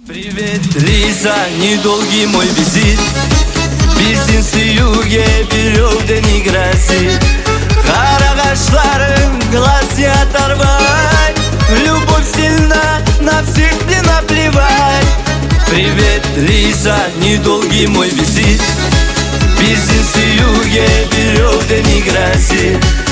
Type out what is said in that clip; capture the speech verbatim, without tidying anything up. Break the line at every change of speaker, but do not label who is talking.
Привет, Лиза, недолгий мой визит. Бизнес юге берёвден играси. Карагашларым глаз не оторвать. Любовь сильна, на всех мне наплевать. Привет, Лиза, недолгий мой визит. Бизнес юге берёвден играси.